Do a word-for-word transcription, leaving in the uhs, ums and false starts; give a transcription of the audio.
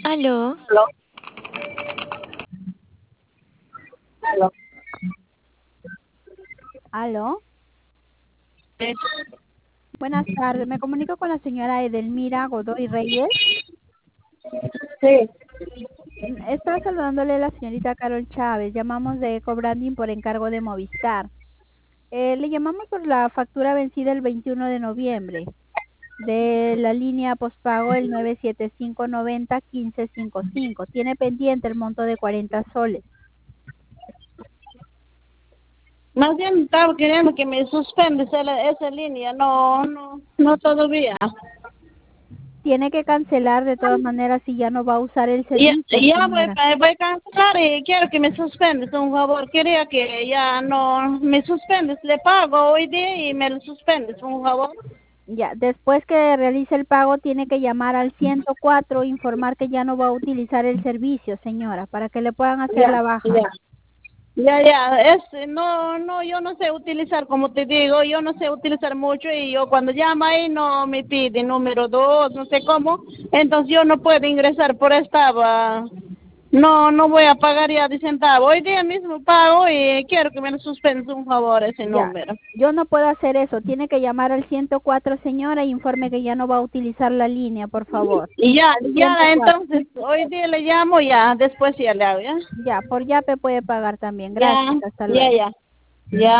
Aló. Aló. Aló. Aló. Sí. Buenas tardes. Me comunico con la señora Edelmira Godoy Reyes. Sí. Está saludándole la señorita Carol Chávez. Llamamos de Ecobranding por encargo de Movistar. Eh, le llamamos por la factura vencida el veintiuno de noviembre de la línea postpago el nueve siete cinco nueve cero uno cinco cinco cinco. Tiene pendiente el monto de cuarenta soles. Más bien estaba queriendo que me suspendes esa, esa línea. No, no, no todavía. Tiene que cancelar de todas maneras si ya no va a usar el Ya, servicio, ya voy, señora. voy a cancelar y quiero que me suspendes, un favor. Quería que ya no me suspendes. Le pago hoy día y me lo suspendes, un favor. Ya, después que realice el pago tiene que llamar al ciento cuatro e informar que ya no va a utilizar el servicio, señora, para que le puedan hacer Ya, la baja. ya. Ya, ya, es, no, no, yo no sé utilizar, como te digo, yo no sé utilizar mucho y yo cuando llama ahí no me pide número dos, no sé cómo, entonces yo no puedo ingresar por esta, ah, no, no voy a pagar ya de centavo, hoy día mismo pago y quiero que me lo suspendas un favor ese Ya, número. yo no puedo hacer eso, tiene que llamar al ciento cuatro, señora, e informe que ya no va a utilizar la línea, por favor. Y ya, Al ciento ya, cuatro. entonces, hoy día le llamo, ya, después ya le hago, ¿ya? Ya, por Yape puede pagar también. Ya, Gracias, hasta ya, luego. ya, ya.